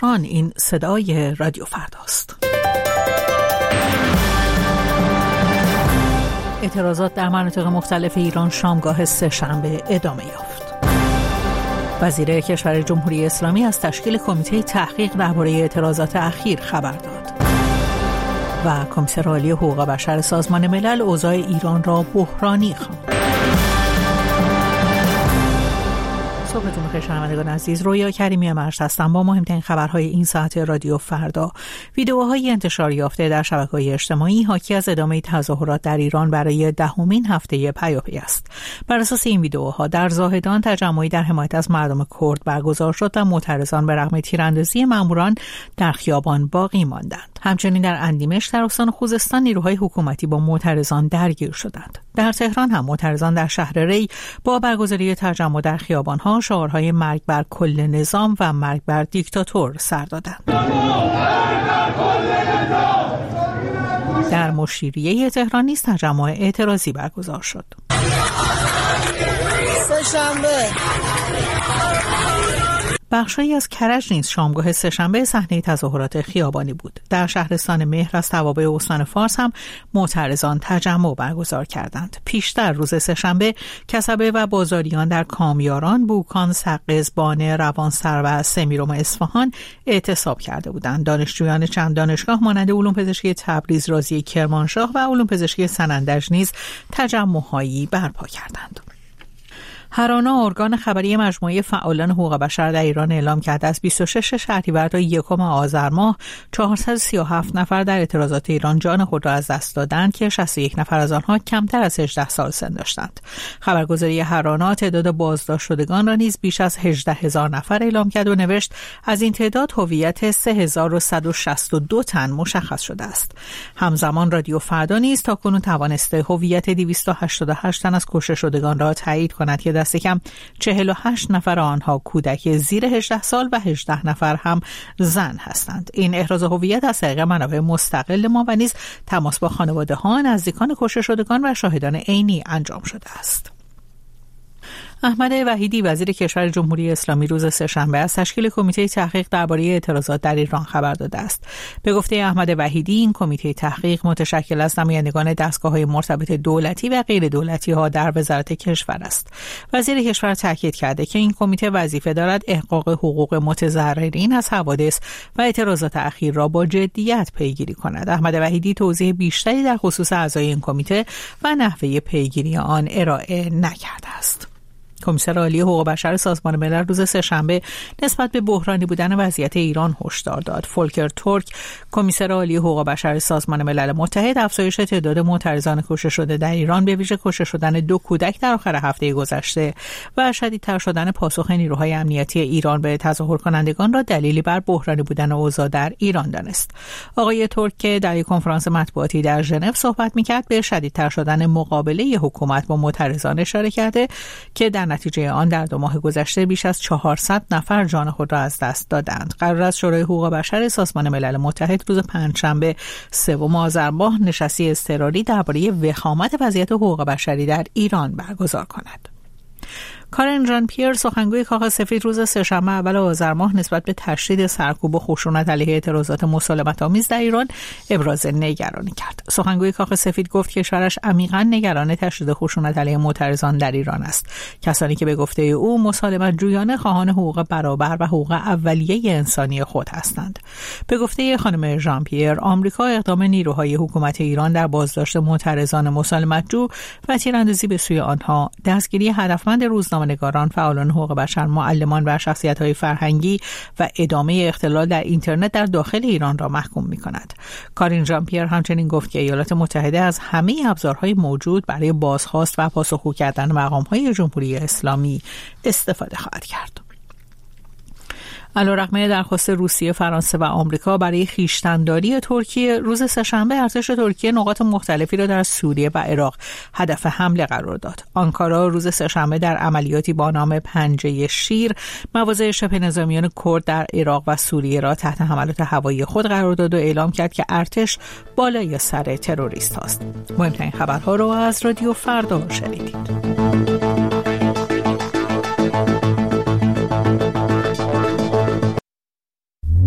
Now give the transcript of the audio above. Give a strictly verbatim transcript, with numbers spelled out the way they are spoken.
تهران. این صدای رادیو فرداست. اعتراضات در مناطق مختلف ایران شامگاه سه‌شنبه ادامه یافت. وزیر کشور جمهوری اسلامی از تشکیل کمیته تحقیق درباره اعتراضات اخیر خبر داد. و کمیسر عالی حقوق بشر سازمان ملل اوضاع ایران را بحرانی خواند. صبحتون بخیر شنوندگان عزیز، رویا کریمی مرز هستم با مهمترین خبرهای این ساعت رادیو فردا. ویدیوهای انتشار یافته در شبکه‌های اجتماعی حاکی از ادامه تظاهرات در ایران برای دهمین هفته پیاپی است. بر اساس این ویدیوها در زاهدان تجمعی در حمایت از مردم کرد برگزار شد و معترضان به رغم تیراندازی ماموران در خیابان باقی ماندند. همچنین در اندیمشق در استان خوزستان نیروهای حکومتی با معترضان درگیر شدند. در تهران هم معترضان در شهر ری با برگزاری تجمع در خیابان‌ها شعارهای مرگ بر کل نظام و مرگ بر دیکتاتور سر دادند. در مشیریه تهران نیز تجمع اعتراضی برگزار شد. سه‌شنبه بخشی از کرج نیز شامگاه سه‌شنبه صحنه تظاهرات خیابانی بود. در شهرستان مهر از توابع استان فارس هم معترضان تجمع برگزار کردند. پیشتر روز سه‌شنبه کسبه و بازاریان در کامیاران، بوکان، سقز، بانه، روانسر و سمیرم اصفهان اعتصاب کرده بودند. دانشجویان چند دانشگاه مانند علوم پزشکی تبریز، رازی کرمانشاه و علوم پزشکی سنندج نیز تجمع‌هایی برپا کردند. هرانا ارگان خبری مجموعه فعالان حقوق بشر در ایران اعلام کرده از بیست و شش شهریور تا یکم آذر ماه چهارصد و سی و هفت نفر در اعتراضات ایران جان خود را از دست دادند که شصت و یک نفر از آنها کمتر از هجده سال سن داشتند. خبرگزاری هرانا تعداد بازداشت شدگان را نیز بیش از هجده هزار نفر اعلام کرد و نوشت از این تعداد هویت سه هزار و صد و شصت و دو تن مشخص شده است. همزمان رادیو فردا نیز تاکنون توانسته هویت دویست و هشتاد و هشت تن از کشته شدگان را تایید کند که دست کم چهل و هشت نفر آنها کودک زیر هجده سال و هجده نفر هم زن هستند. این احراز هویت از طریق منابع مستقل ما و نیز تماس با خانواده ها، نزدیکان کشته شدگان و شاهدان عینی انجام شده است. احمد وحیدی وزیر کشور جمهوری اسلامی روز سه‌شنبه از تشکیل کمیته تحقیق درباره اعتراضات در ایران خبر داده است. به گفته احمد وحیدی این کمیته تحقیق متشکل از نمایندگان دستگاه‌های مرتبط دولتی و غیر دولتی ها در وزارت کشور است. وزیر کشور تاکید کرده که این کمیته وظیفه دارد احقاق حقوق متضررین از حوادث و اعتراضات اخیر را با جدیت پیگیری کند. احمد وحیدی توضیح بیشتری در خصوص اعضای این کمیته و نحوه پیگیری آن ارائه نکرده است. کمیسر عالی حقوق بشر سازمان ملل روز سه‌شنبه نسبت به بحرانی بودن وضعیت ایران هشدار داد. فولکر تورک، کمیسر عالی حقوق بشر سازمان ملل متحد، افزایش تعداد معترضان کشته شده در ایران به ویژه کشته شدن دو کودک در آخر هفته گذشته و شدیدتر شدن پاسخ نیروهای امنیتی ایران به تظاهر کنندگان را دلیلی بر بحرانی بودن اوضاع در ایران دانست. آقای تورک که در یک کنفرانس مطبوعاتی در ژنو صحبت می‌کرد به شدیدتر شدن مقابله حکومت با معترضان اشاره کرده که در نتیجه آن در دو ماه گذشته بیش از چهارصد نفر جان خود را از دست دادند. قرار است شورای حقوق بشر سازمان ملل متحد روز پنجشنبه سوم آذر ماه نشستی اضطراری درباره وخامت وضعیت حقوق بشری در ایران برگزار کند. کارن ژان پیر، سخنگوی کاخ سفید، روز سه‌شنبه اول آذر ماه نسبت به تشدید سرکوب و خشونت علیه اعتراضات مسالمت‌آمیز در ایران ابراز نگرانی کرد. سخنگوی کاخ سفید گفت کشورش عمیقاً نگران تشدید خشونت علیه معترضان در ایران است. کسانی که به گفته او مسالمت جویانه خواهان حقوق برابر و حقوق اولیه انسانی خود هستند. به گفته خانم ژان پیر، آمریکا اقدام نیروهای حکومت ایران در بازداشت معترضان مسالمت‌جو و تیراندازی به سوی آنها، دستگیری هدفمند روزنامه نگاران، فعالان حقوق بشر، معلمان و شخصیت‌های فرهنگی و ادامه اختلال در اینترنت در داخل ایران را محکوم می‌کند. کارین ژان پیر همچنین گفت که ایالات متحده از همه ابزارهای موجود برای بازخواست و پاسخگو کردن مقام‌های جمهوری اسلامی استفاده خواهد کرد. علیرغم درخواست روسیه، فرانسه و آمریکا برای خویشتن‌داری ترکیه، روز سه‌شنبه ارتش ترکیه نقاط مختلفی را در سوریه و عراق هدف حمله قرار داد. آنکارا روز سه‌شنبه در عملیاتی با نام پنجه شیر مواضع شبه نظامیان کرد در عراق و سوریه را تحت حملات هوایی خود قرار داد و اعلام کرد که ارتش بالای سر تروریست هاست. مهمترین خبرها را از رادیو فردا شنیدید.